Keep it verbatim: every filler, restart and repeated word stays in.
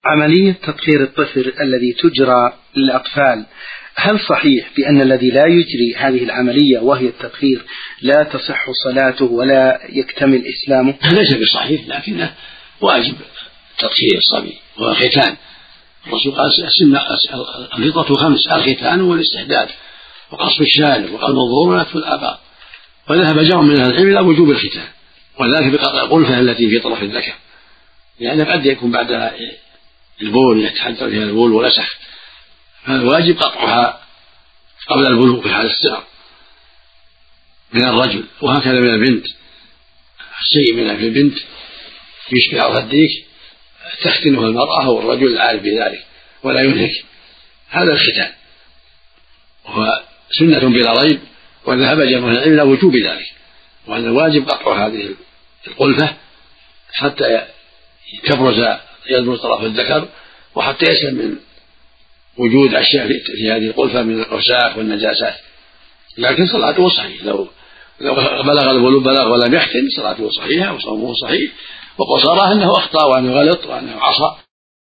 عملية تطهير الطفل الذي تجرى للأطفال، هل صحيح بأن الذي لا يجري هذه العملية وهي التطهير لا تصح صلاته ولا يكتمل إسلامه؟ ليس بصحيح، لكنه واجب تطهير الصبي والختان. الرسول قال الفطرة خمس: الختان والاستحداث وقصف الشارب وقلب الظهور ونتف الآباط. وذهب جمع من أهل العلم إلى وجوب الختان، وذلك بقطع الغلفة التي في طرف الذكر، لأنه قد يكون بعد البول يتحدث فيها البول ولسخ، فالواجب قطعها قبل البلوغ في حال السعر من الرجل، وهكذا من البنت. الشيء من في البنت يشبه عرض الديك تختنه المرأة والرجل العارف بذلك ولا ينهك، هذا الختان وهو سنة بلا ريب. وذهب جمع العلم إلى وجوب ذلك، وأن الواجب قطع هذه القلفة حتى تبرز يبرز طرف الذكر، وحتى يسلم من وجود أشياء في هذه القلفة من الأوساخ والنجاسات. لكن صلاته صحيح، لو بلغ البلوغ بلغ ولم يختن صلاته صحيحة وصومه صحيح، وقصرها أنه أخطأ وأنه غلط وأنه عصى.